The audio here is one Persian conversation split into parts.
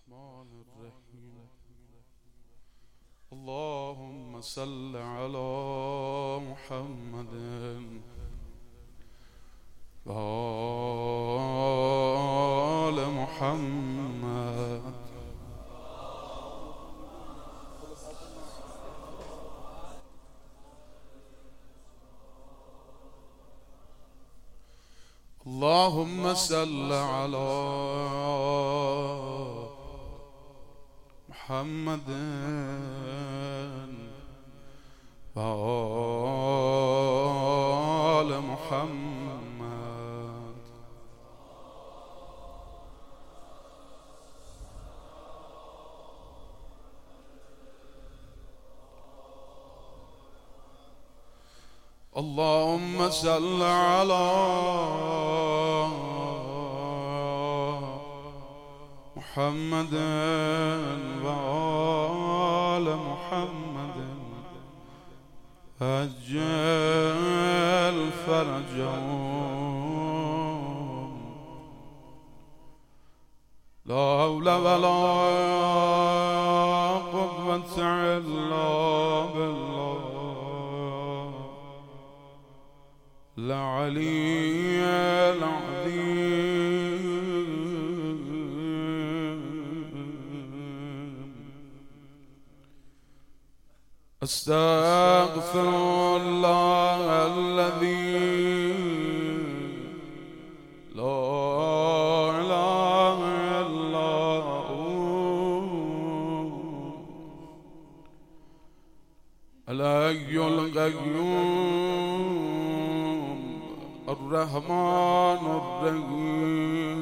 الرحمن الرحيم اللهم صل على محمد وآل محمد اللهم صل على محمد وآل محمد اللهم صل على محمد وآل محمد أجل فرجهم لا حول ولا قوة إلا بالله العلي العظيم أستغفر الله الذي لا إله إلا هو الحي القيوم الرحمن الرحيم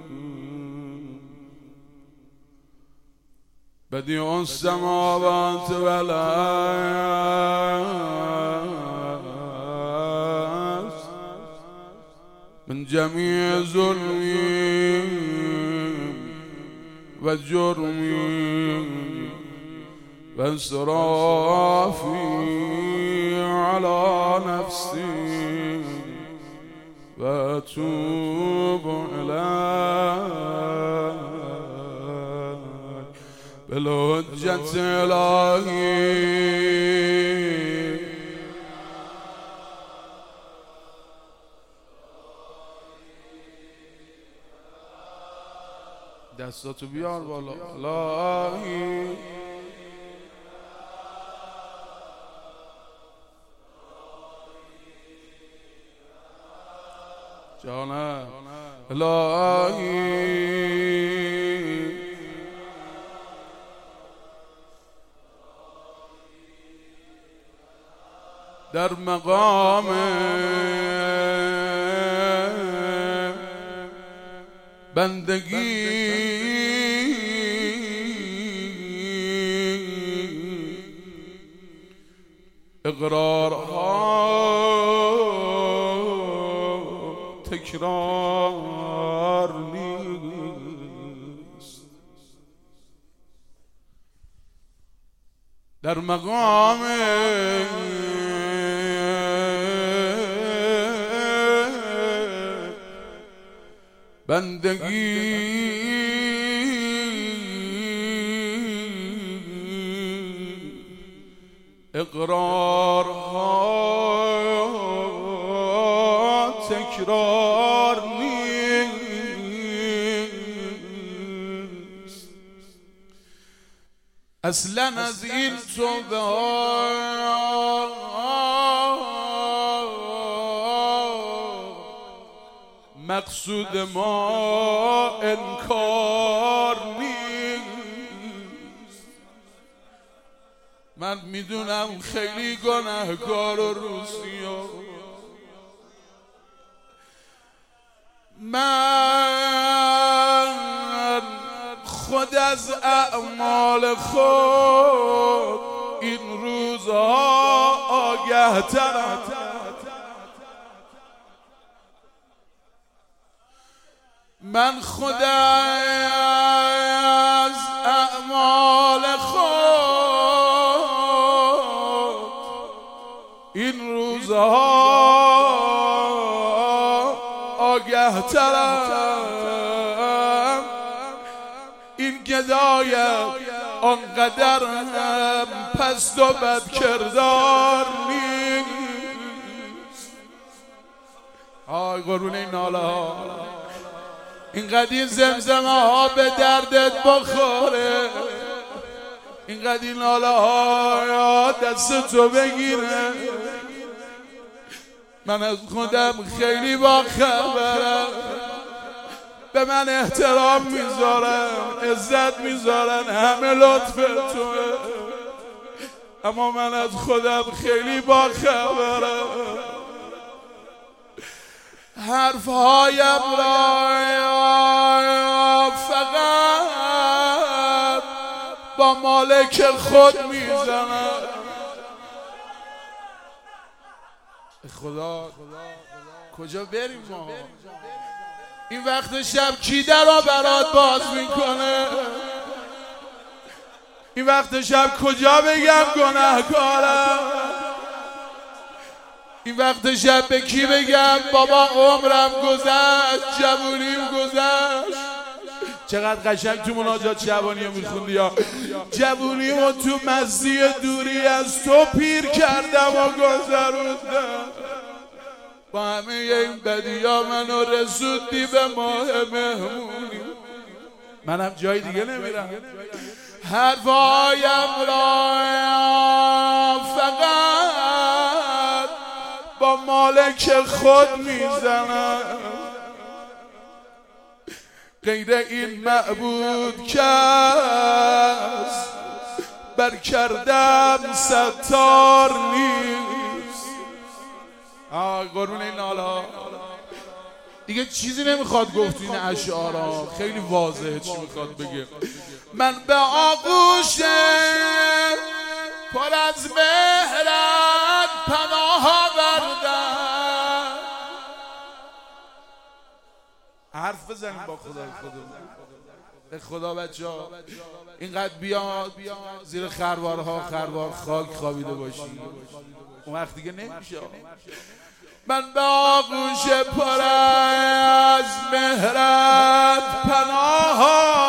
بديع السماوات والأرض من جميع ظلمي وجرمي وإسرافي على نفسي وأتوب إليك بالحجة الإلهية دستاتو بیار بالا الهی جانم الهی در مقام بندگی اقرارها تکرار نیست در مقام بندگی اقرارها تکرار نیست اصلا از این تو مقصود ما انکار نیست من میدونم خیلی گناهکار و روسیا من خود از اعمال خود این روزها آگه ترم من خود از اعمال خود این روزها آگه ترم این که گدایم آنقدر هم پست و بد کردار نیست. آی قربون این ناله ها، اینقدر این زمزمه ها به دردت بخوره، اینقدر این ناله ها دست تو بگیره. من از خودم خیلی با خبرم، به من احترام میذارن، عزت میذارن، همه لطف توه، اما من از خودم خیلی با خبرم. حرفهایم را فقط با مالک خود میزنم. خدا کجا بریم ما؟ این وقت شب کی در رو برات باز میکنه؟ این وقت شب کجا بگم گناهکارم؟ این وقت شب به کی بگم بابا عمرم گذشت، جوونیم گذشت؟ چقدر قشنگ تو مناجات شبانی رو میخوندی یا جوونیم رو تو مستی دوری از تو پیر کردم و گذروندم. با همه این بدی ها منو رسوندی به ماه مهمونی، منم جای دیگه نمیرم. حرفایم را فقط با مالک خود میزنم، غیر این معبود کس بر کردم ستار نیست. قربون این ناله ها دیگه چیزی نمیخواد گفت. این اشعارا خیلی واضحه چی میخواد بگه. من به آغوش پر از مهرت پناه آوردم. حرف بزنیم با خدای خودمون. به خدا بچه ها اینقدر بیاد زیر خروارها خروار خاک خوابیده باشی، اون وقت دیگه نمیشه. من به آغوش پر از مهرت پناه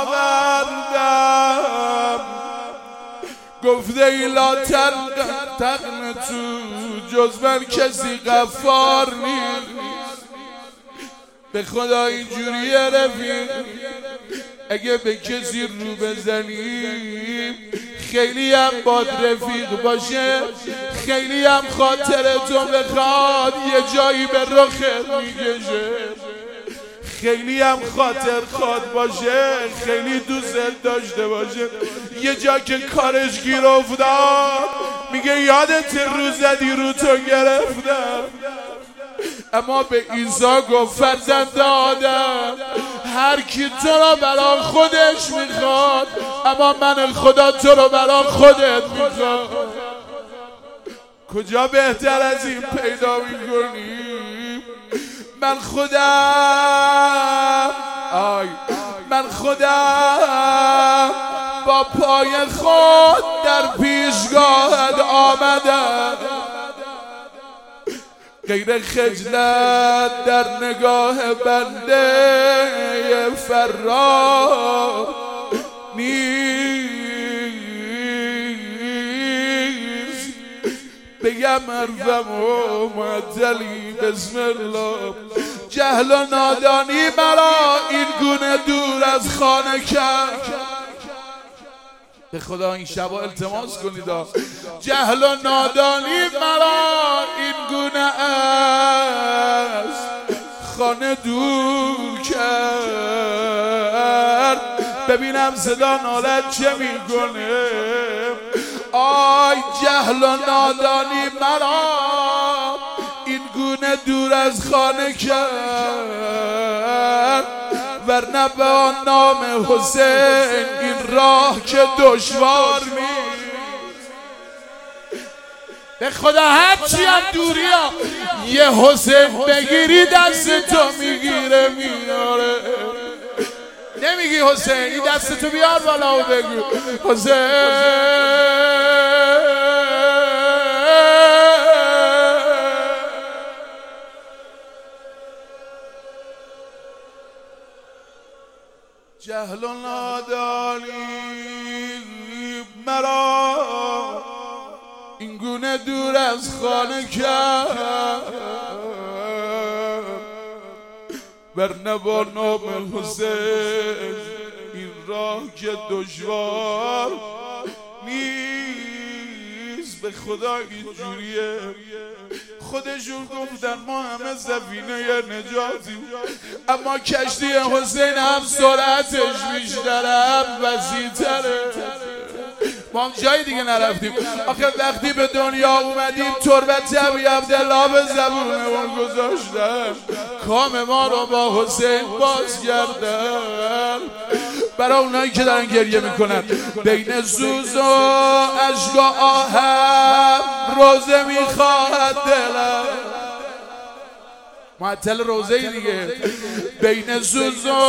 آوردم، گفته ای لا تقن تو جز من کسی غفار نیست. به خدا اینجوریه رفیق، اگه به کسی رو بزنیم خیلی هم باد رفیق باشه، خیلی هم خاطر تو بخواد یه جایی به رخت میکشه، خیلی هم خاطر خواد باشه، خیلی دوست داشته باشه، یه جا که کارش گیر افتاد میگه یادت رو زدی رو تو گرفتم. اما به عیسی گفت فرزند آدم هر کی تو را برای خودش میخواد، اما من خدا تو را برای خودت میخواد. کجا بهتر از این پیدا میکنیم؟ من خودم با پای خود در پیشگاهت آمدم، غیر خجلت در نگاه بنده فرار نیست. بگم حرفم و معطلی بسم الله. جهل و نادانی مرا این گونه دور از خانه کرد. به خدا این شبا التماس کنید، جهل و نادانی مرا این گونه از خانه دور کرد. ببینم صدا نالت چه میکنه. آی جهل و نادانی مرا این گونه دور از خانه کرد، ورنه به آن نام حسین این راه که دشوار نیست. به خدا هرچی هم دوری ها یه حسین بگیری دست تو میگیره میاره. نمیگی حسین این دست تو بیار بالا و بگو حسین. جهل و نادانی مرا این گونه دور از خانه کرد، ورنه با نام حسین این راه که دشوار نیست. به خدا اینجوریه، خودشون گفتن ما همه سفینه نجاتیم، اما کشتی حسین هم سرعتش بیشتره هم وسیع‌تره. ما هم جای دیگه نرفتیم. آخه وقتی به دنیا اومدیم تربت ابی عبدالله به زبونمون گذاشتن، کام ما رو با حسین باز کردن. برای اونایی که دارن گریه میکنن بین سوز و اشک و آهم روزه میخواهد دلم، معطل روزه دیگه. بین سوز و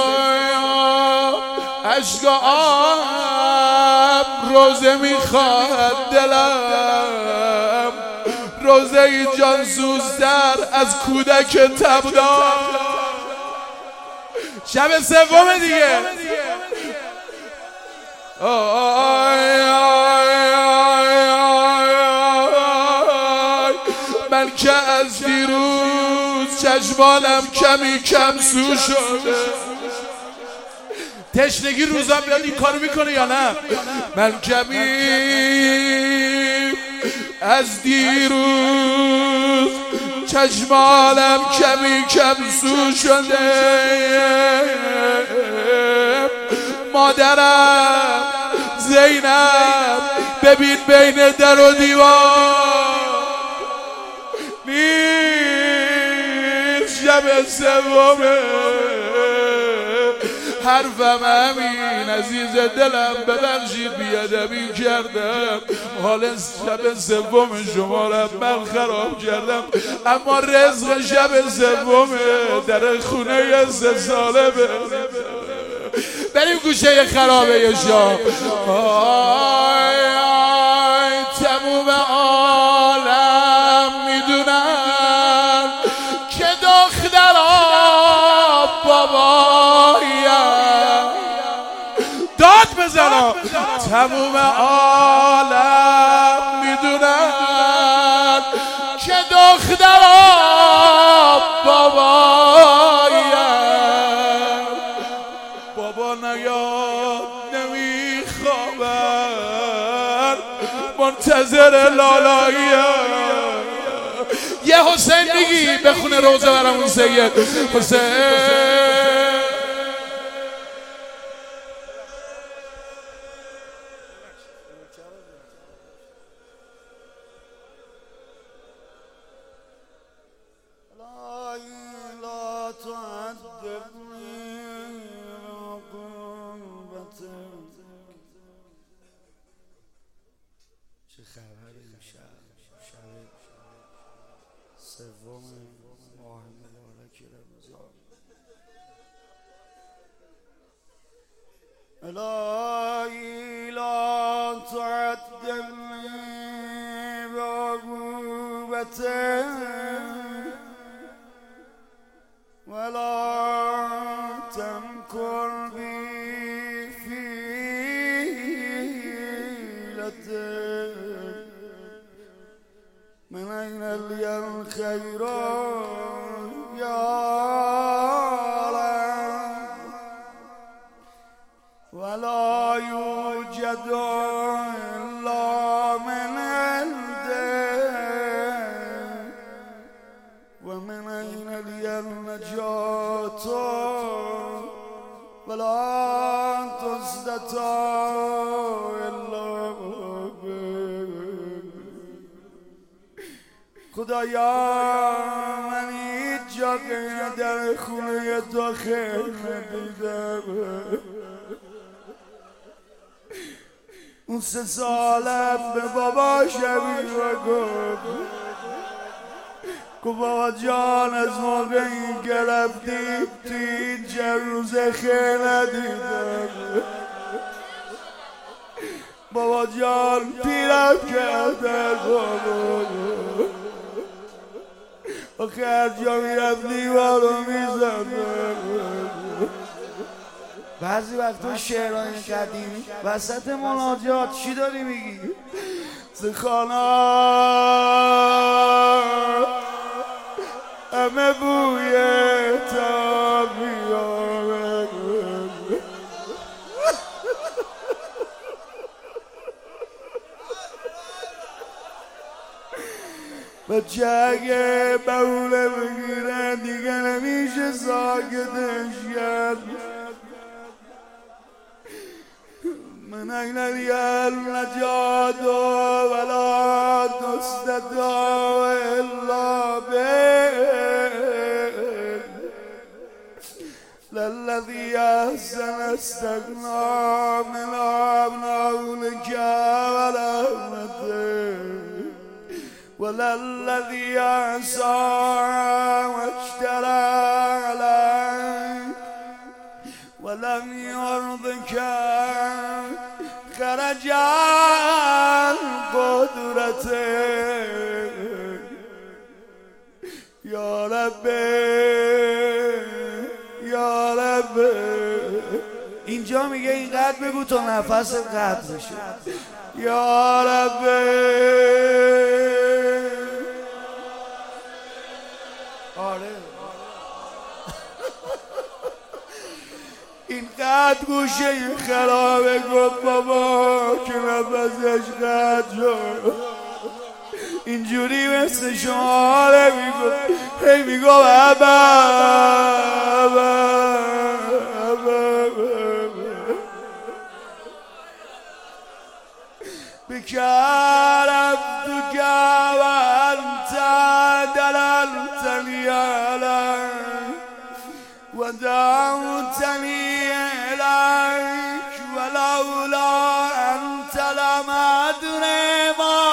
اشک و آهم روزه میخواهد دلم، روزه ای جان سوزتر از کودک تبدار. شب سوم دیگه. من که از دیروز چشمانم کمی کم سو شده، تشنگی روزا بیاد این کارو میکنه یا نه؟ من کمی از دیروز چشمانم کمی کم سو شده، مادرم زینب ببین بین در و دیوار نیست. شب سومه حرفم همین عزیز دلم، ببخشید بیادبی کردم، حال شب سوم شما را من خراب کردم، اما رزق شب سومه در خونه 3 ساله بریم گوشه خرابه شاه. تموم عالم میدونن که دخترها بابایم، داد بزنم. تموم عالم میدونن که دخترها بابایم، بابا نیاد نمیخوابن منتظر لالاییم. یه حسین میگی بخونه روزه برامون سید حسین. چه خبر شب سوم ماه مبارک رمضان. الهی لا تعدلنی بعقوبتك ولا تمكر بي في حيلتك. من أين لي الخير يا رب ولا يوجد إلا من عندك. ومن أين لي النجاة ولا تستطاع إلا بك. خدایا من هیچ جا غیر در خونه تو خیر ندیدم. اون 3 سالم به بابا شبیه و گفت بابا جان از موقعی که رفتی تو این چند روز خیر ندیدم. بابا جان پیرم کردن بابا، آخه هر جا میرفتی ما رو میزدن. بعضی وقتا شعرهای قدیمی وسط مناجات چی داری میگی؟ زخانا همه بوی تا بیاره بچه اگه بوله بگیره دیگه نمیشه ساکتش کرد. من این النجات ولا تستطاع الا به للذي احسن استغنى من ابنائك ورحمته وللذي اعصى واشترى عليك ولم يرضك خرج عن قدرته یا رب یا رب. اینجا میگه اینقدر بگو تا نفس قطع بشه. یا رب آره اینقدر گوشه این خرابه گفت بابا که نفسش قطع شد. اینجوری مثل شماره میگفت هی میگفت بکرم تو گوانت دلالتنی علی و دعوتنی الیک ولولا انت لم ادر ما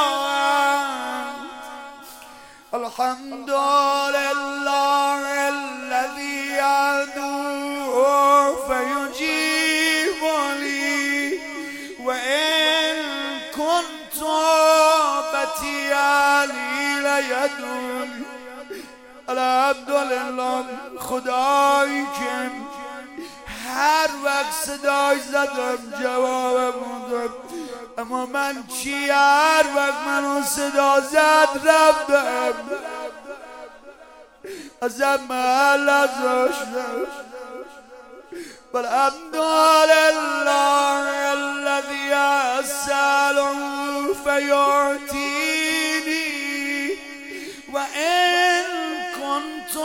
الحمد لله الذي ادعو فيجيبني وان كنت بتيا ليدعوني. الحمدلله خدایی که هر وقت صدای زدم جوابم داد. اما من چی هر وقت منو صدا زد رفتم ازم محل ازاشتم. والحمدلله الذي اسأله فيعطيني وإن كنت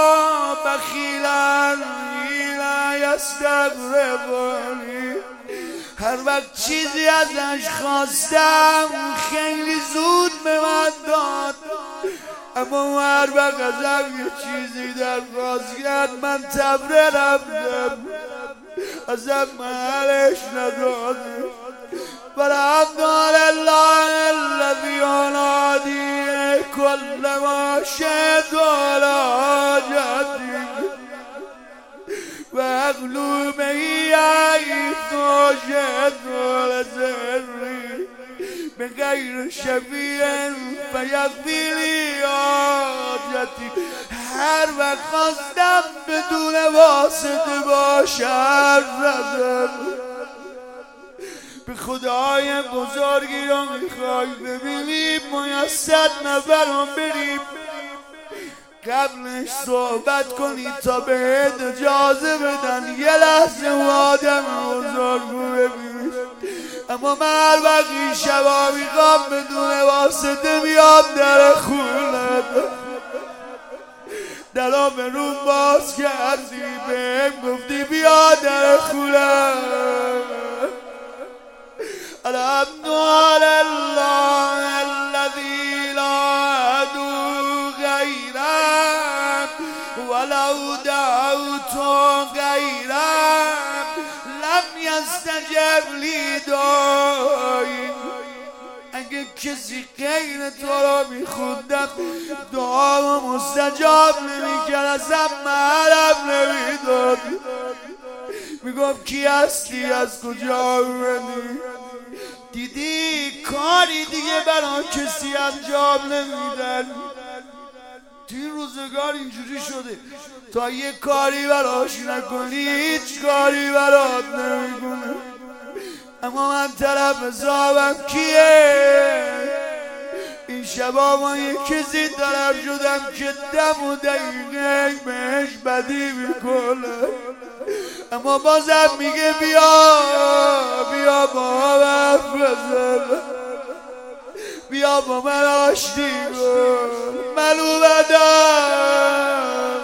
بخیلا لا يستغربني. هر وقت چیزی ازش خواستم خیلی زود به من داد، اما هر وقت ازم یه چیزی درخواست کرد من تبره رفتم ازم محلش نداد. والحمدلله الذي ينادي كل ما شهد على حاجتي واغلومي حيث شهد على سري بغير شفيع فيقضي لي حاجتي. هر وقت خواستم بدون واسطه باشم رفتم. به خدای بزرگی رو میخوای ببینیم ما 100 نفرم بریم قبلش صحبت کنی تا بهت اجازه بدن یه لحظه و آدم بزرگو ببینیش. اما من هر وقت این شبا میخوام بدون واسطه بیام در خونت درام روم باز کردی بهم گفتی بیا در خونت. الحمدلله الذي لا أدعو غيره ولو دعوت غيره لم يستجب لي دعائي. اگه کسی غیر تو را میخوندم دعا مستجاب نمیکرد ازم محلم نمیداد. میگم کی هستی از کجا اومدی؟ دیدی کاری دیگه برای کسی انجام نمیدن. توی روزگار اینجوری شده تا یه کاری براش نکنی هیچ کاری برات نمیکنه. اما من طرف حسابم کیه؟ این شبا ما یه کسی طرف شدم که دم و دقیقه بهش بدی میکنه، اما بازم میگه بیا با من بزن، بیا با من آشتی کن ملومدم.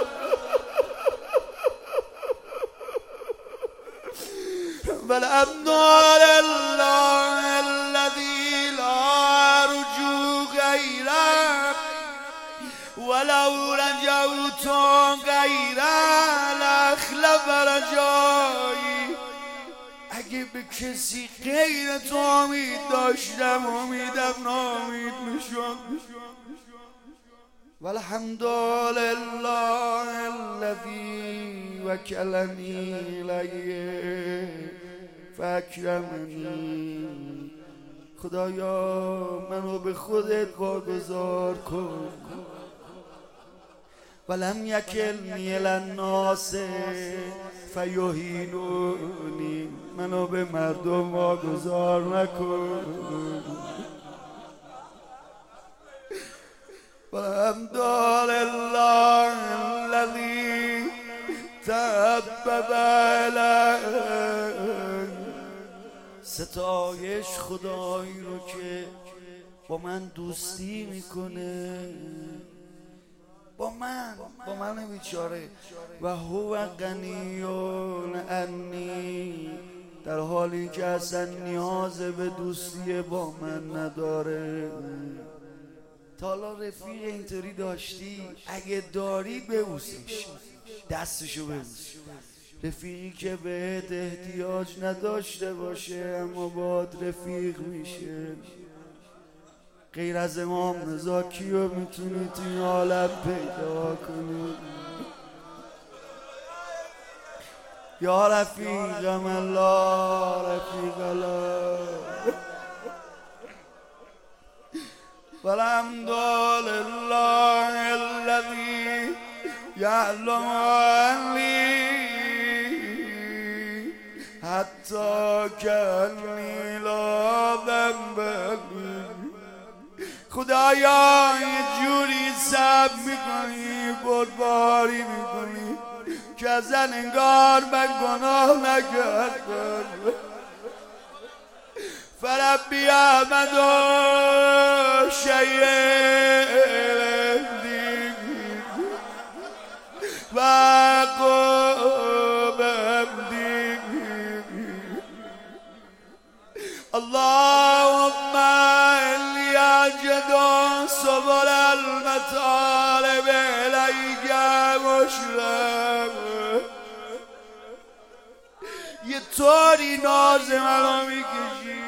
والحمد لله الذي لا رجوع غيره ولو رجوت غيره لاخلف رجایی. اگه به کسی غیر تو امید داشتم امیدم ناامید میشم. والحمد لله الذي وكلني الیه فاکرمنی. خدایا منو به خودت واگذار کن. ولم یکلنی الی الناس فیهینونی. منو به مردم واگذار نکن. والحمد لله الذي تحبب الی. ستایش خدایی رو که با من دوستی میکنه، با من بیچاره. و هو غنی عنی. در حالی که اصلا نیاز به دوستی با من نداره. تا حالا رفیق اینطوری داشتی؟ اگه داری ببوسش، دستشو ببوس. رفیقی که بهت احتیاج نداشته باشه اما باد رفیق میشه. غیر از امام رضا کیو میتونی توی عالم پیدا کنی؟ یا رفیقم الله رفیق الله. والحمد لله الذي يعلم عني حتی کنی لا ذنب لی. خدایا یه جوری صبر میکنی بردباری میکنی که ازن انگار من گناه نکردم. فربی احمد شیء دیگی و قوم دیگی. اللهم إني أجد سبل المطالب إليك مشرب. یه طوری ناز منو میکشی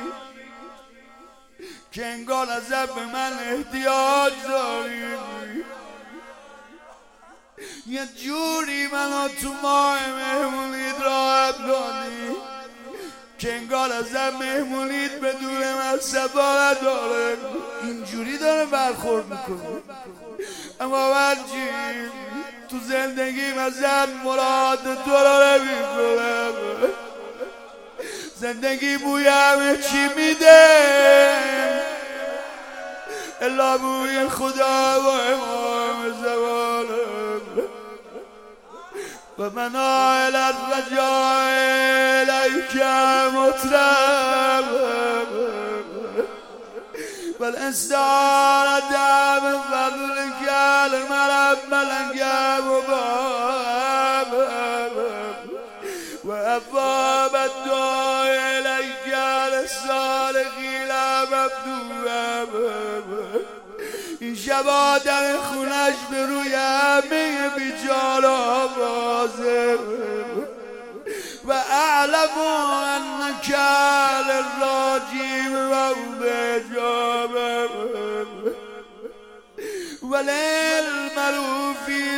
که انگار ازت به من احتیاج داری. یه جوری منو تو ماه مهمونیت راحت دادی که انگار ازم مهمونیت بدون من صفا نداره. اینجوری داره برخورد میکنه. اما من چی؟ تو زندگیم ازت مراد تو رو نمیکنم. زندگی بوی همه چی میده الا بوی خدا و امام زمانم. و منائل الرجاء الیک مطرب والاستعانة من فضلك المرب ملنگم و باب و ابواب الدعاء الیک الصالحین مفتوحة. این شبا در خونش به روی همه بیچاره‌ها بازه. و اعلم انک للراجیم و بجابه وللملوفین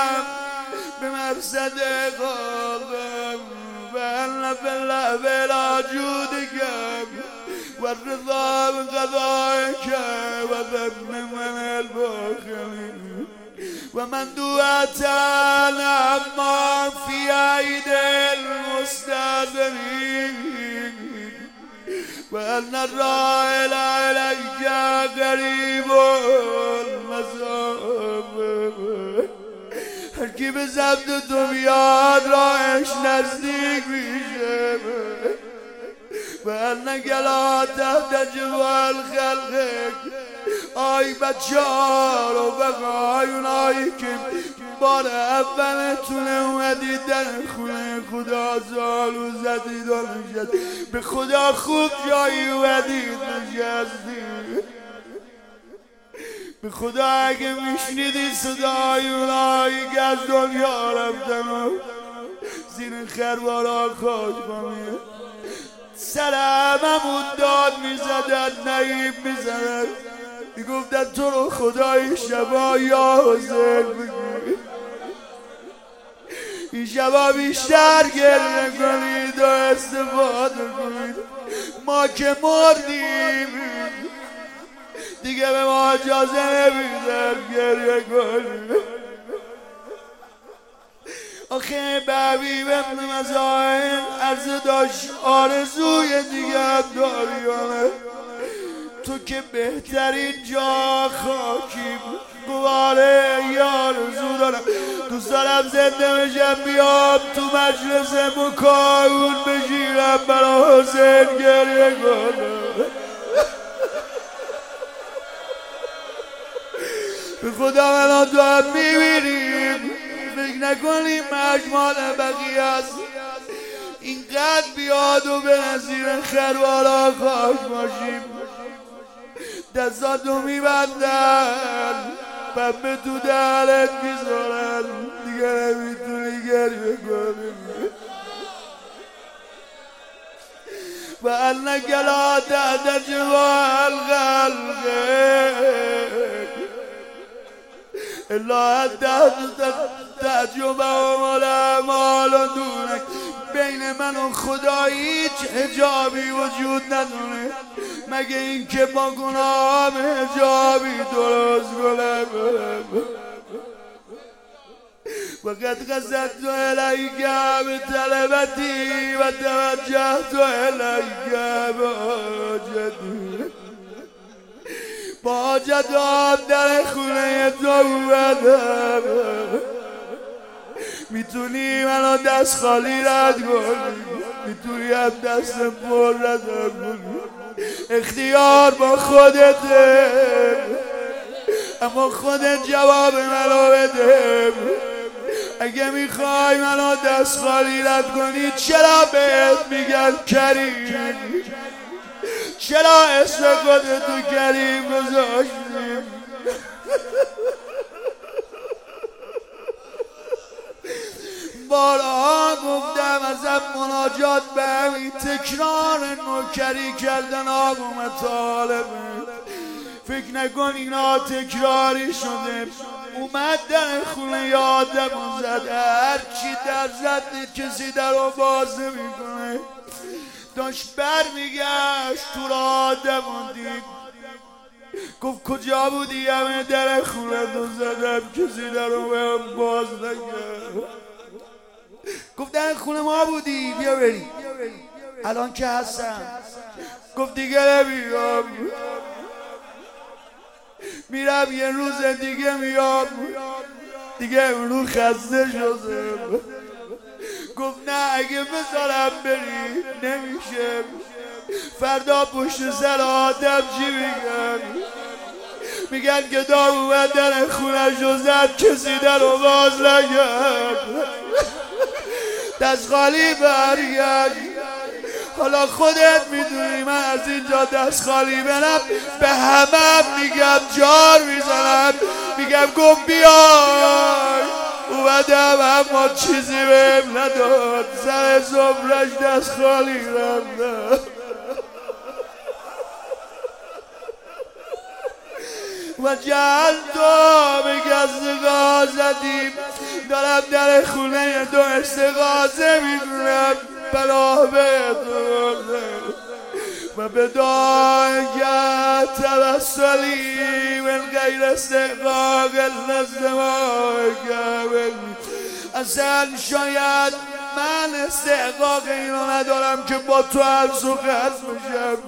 بمرصد قلبم و ان فی الله لا جودکم و الرضا بقضائک و ذم من الباخلین. و من دوتن اما فی عید المستذنین و ان الرائل الیک قریب المذاب. هر کی به ضبط تو بیاد راهش نزدیک میشه و ان گلا تحت جوال خلقک. آی بچه ها رو بقای اونایی که بار اولتون اومدید در خونه خدا زالو زدید و نشد، به خدا خوب جایی اومدید نشستید. به خدا اگه میشنیدی صدای اونایی که از دنیا رفتن و زیر خروارا خاک بامید سر هممون داد میزدن نهیب میزدن میگفتن تو رو خدای شبا یا حسین بگیر. این شبا بیشتر گریه کنید و استفاده کنید. ما که مردیم دیگه به ما اجازه نمیدن گریه کنید. آخه به حبیب ابن مزاحم عرض داشت آرزوی دیگه هم داری. تو که بهترین جا خاکی گواره یا آرزو دارم دوست دارم زنده بشم بیام تو مجلس مکاون بشیرم برا حسین گریه کنم. به خدا من تو هم میبینیم فکر نکنیم مجمال بقیه است اینقدر بیاد و به نظیر خروارا خاک باشیم. دستاتو میبندن پمه تو دهنت میذارن دیگه نمیتونی گریه کنی. و انک لا تحت جوال خلقک الا تعجب و مال دونک. بین من و خدا هیچ حجابی وجود نداره مگه این که با گناهم حجابی درست کنم. و قد قصدت الیک بطلبتی و توجهت الیک بحاجتی. با حاجتم در خونه تو اومدم میتونی منو دست خالی رد کنی میتونی هم دست پر رد کنی. اختیار با خودته اما خودت جواب منو بده. اگه میخوای منو دست خالی رد کنی چرا بهت میگن کریم؟ چرا اسم خودتو کریم گذاشتیم؟ بارها گفتم ازم مناجات به همین تکرار نوکری کردن آقا مطالبه. فکر نکن اینا تکراری شده. اومد در خونه یادم زد هرچی در زد کسی در رو باز نمیکنه. داشت بر میگشت تو را آدم دید گفت کجا بودی همه در خونه تو زدم کسی در رو بهم باز نکرد. گفت در خونه ما بودی بیا بریم الان که هستم. گفت دیگه نمیام میرم یه روز دیگه میام دیگه اون رو خسته شده. گفت نه اگه بذارم بری نمیشه فردا پشت سر آدم چی میگن که دار اومد در خونش و زد کسی در رو باز نگرد دست خالی برگرد. حالا خودت میدونی من از اینجا دست خالی برم به همه میگم جار میزنم میگم گفت بیای اومدم اما چیزی بهم نداد سر زمرش دست خالی رفتم. و جلدو به گزدگاه زدیم دارم در خونه دو استغاثه میکنم پناه بهتون و بدای توسلی من غیر استحقاق الازدواج. اصلا شاید من استحقاق اینو ندارم که با تو عرض و قصد بشم.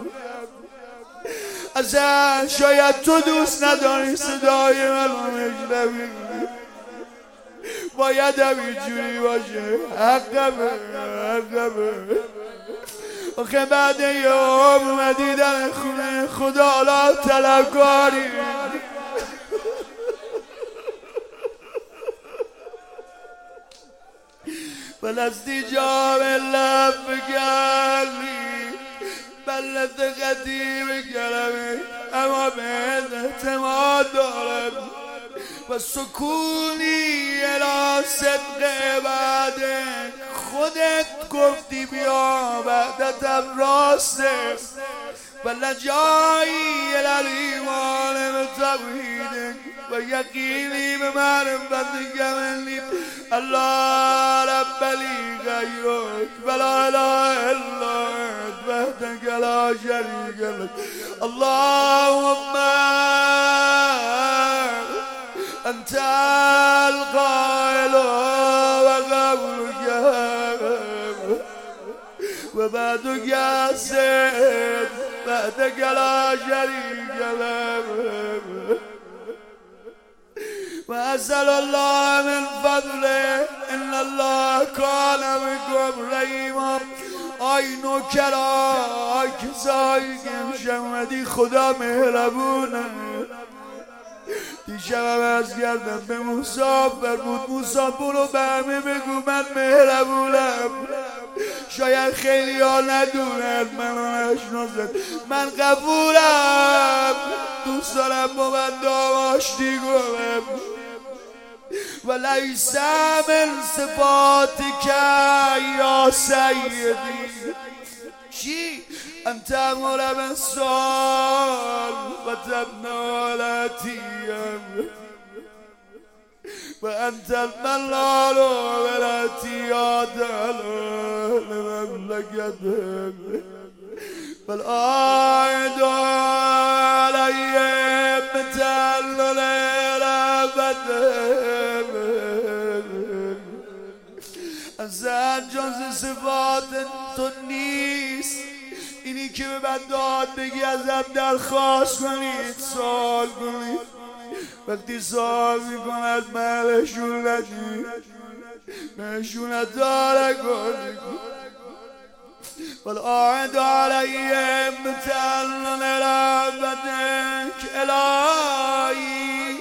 اصلا شاید تو دوست نداری صدای منو بشنوی. باید همینجوری باشه. حقمه آخه بعد یه اومدی در خونه خدا حالا طلبکاری. بلستی جام لب بگلی بلت قدیم کلمه اما به اعتماد دارم و سکونی الی صدق بعده. خودت گفتی بیا بعدتم راسته و لجایی الالایمان به توحیدک و یقینی به معرفت گملی الله رب لی غیرک ولا اله الا انت وحدک لا شریک لک اللهم انت القائل و قولک و بعدک السید وحدک لا شریک لک و اسأل الله من فضله ان الله کان بکم رحیما. آی نوکرا آی کسایی که امشب خدا مهربونه. دیشبم از گردم به موسی فرمود موسی برو به همه بگو من مهربونم. شاید خیلی ها ندونن منو نشناسن من قبولم. دوست دارم با من داشتی گوهم و لیس من صفاتک یا سیدی چی؟ انت امر بالصال و تبنی الاتیم و انت المنان والاتیاد لمملکتهم والعائد علیهم بتعلل رحمتهم. اصلا جز صفات تو نیست اینی که به من داد بگی ازم درخواست کنید سوال کنید. وقتی سوال میکنند مهلشون ندید مهشونت داره کنید والعائد علیهم بتعلل رحمتک الهی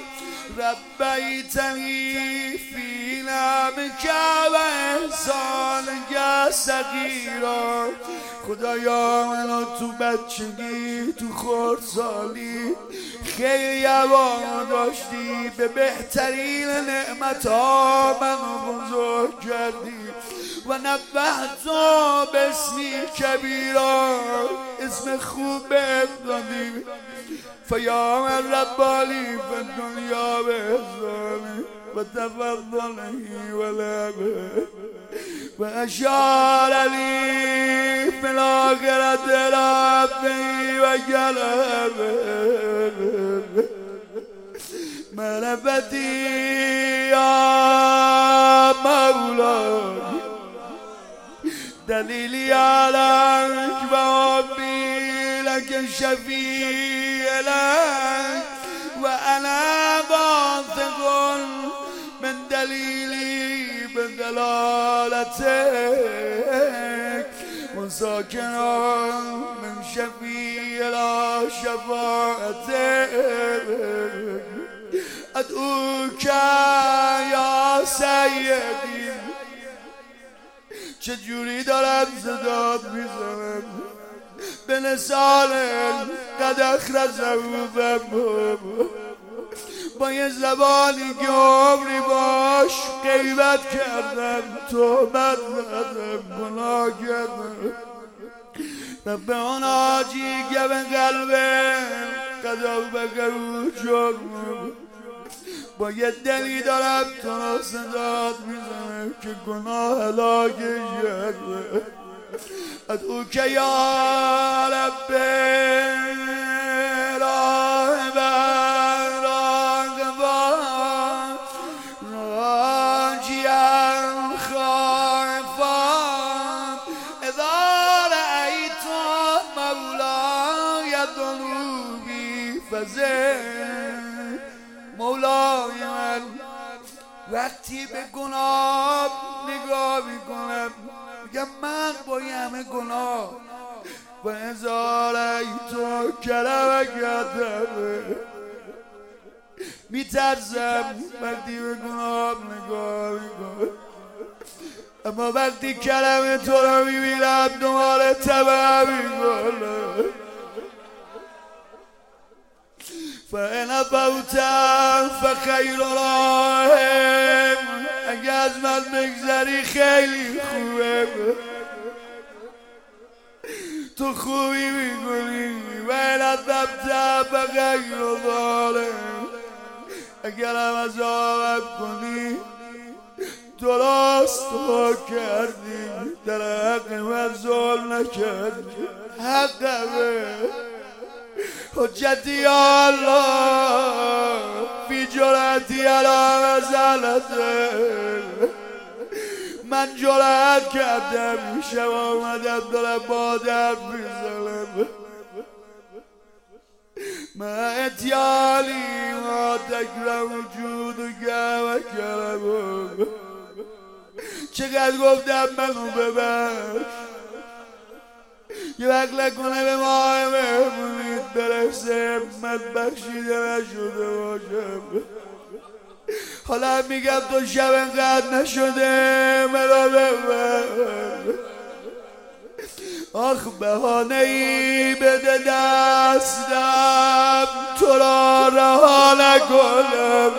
ربیتنی فی نعمک و احسانک صغیرا. خدایا منو تو بچگی تو خردسالی خیلی عوام داشتی به بهترین نعمت ها منو بزرگ کردی و نبهتو باسمی کبیرا اسم خوب بهم دادی. فیا من ربالی فی الدنیا به احسانی و تفضلی و لبه و اشار لی فی الاخرت ربی و گلبه مربتی یا مولای دلیلی عليك و عبی لک شفیع لک و انا واثق من دلیلی بدلالتك مساکنا من شفیع لا شفاعتك ادعوک یا سیدی. چجوری دارم صدات میزنم به لسان قد اخرجه با یه زبانی که عمری باش غیبت کردم توبت زدم گناه کردم رب اون آجی که به قلبه قدر بگرو جرم با یه دلی دارم تو صدات میزنم که گناه هلاکش کرده ادعوك یا رب راجیا خائفا اذا رأيت مولاي ذنوبي فزد مولای من وقتی به گناه نگاه میکنم میگم من با یه همه گناه و ازاره تو کلمه کردم میترسم وقتی به گناه نگاه میکنم اما وقتی کلمه تو رو میبینم دوباره تبع میکنم فإن فوتم فخیر راهم اگه از من بگذری خیلی خوبه تو خوبی میکنی و این عذبتم فخیر ظالم اگرم عذابم کنی درست ها کردی در حق من ظلم نکردی حقمه حجتی یا الله فی جرأتی علی مسئلته من جرأت کردم شب آمدم دارم با درد میزنم من اتیالی ما تکرم وجود و گم کرم چقدر گفتم منو ببخش یه وقت نکنه به ماه مهمونید برسه من بخشیده نشده باشم حالا میگم تو شب انقدر نشده منو ببر آخ بهانه ای بده دستم تو را رها نکنم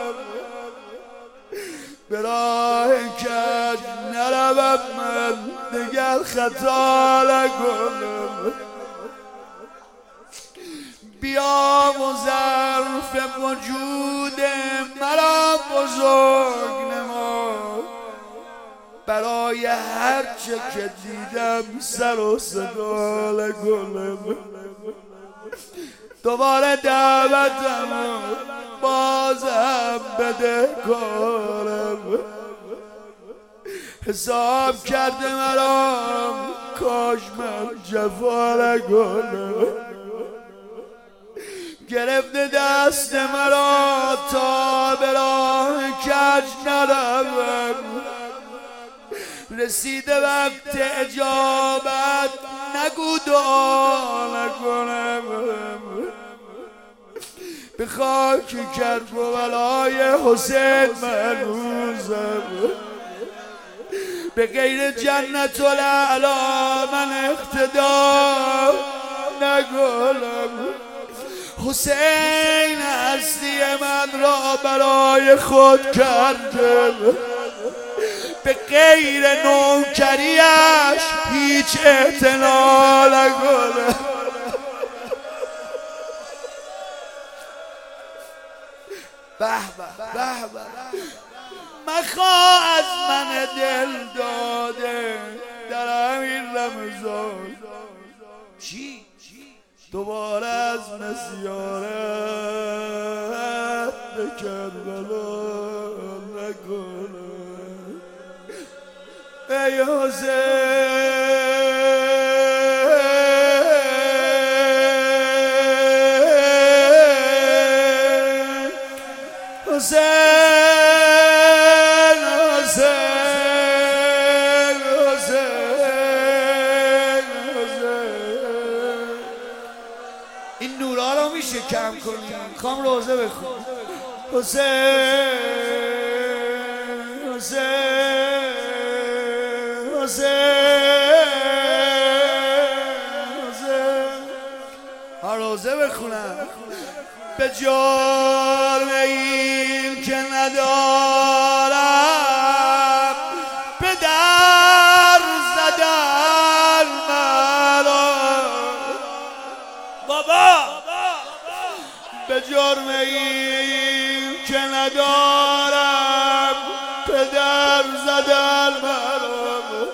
به راه کج نروم من دگر خطا نکنم بیا و ظرف وجود مرا بزرگ نما برای هر چه که دیدم سر و صدا نکنم دوباره دعوتم بازم بده کارم حساب کرده مرا کاش من جفا نکنم گرفته دست مرا تا به راه کج نروم رسیده وقت اجابت نگو دعا نکنم به خاک کرب و بلای حسین منوزم به غیر جنت الاعلی من اقتدا نکنم حسین هستی من را برای خود کرده به غیر نوکریش هیچ اعتنا نکنم به به مخواه از من دل داده در همین رمضان چی؟ دوباره از نزیارت به کربلا نکنم ای حسین این نورا رو میشه کم کنی میخوام روزه بخون حسین حسین حسین حسین ها روزه بخونم به جرم این که ندارم به در زدن مرا بابا به جرم این که ندارم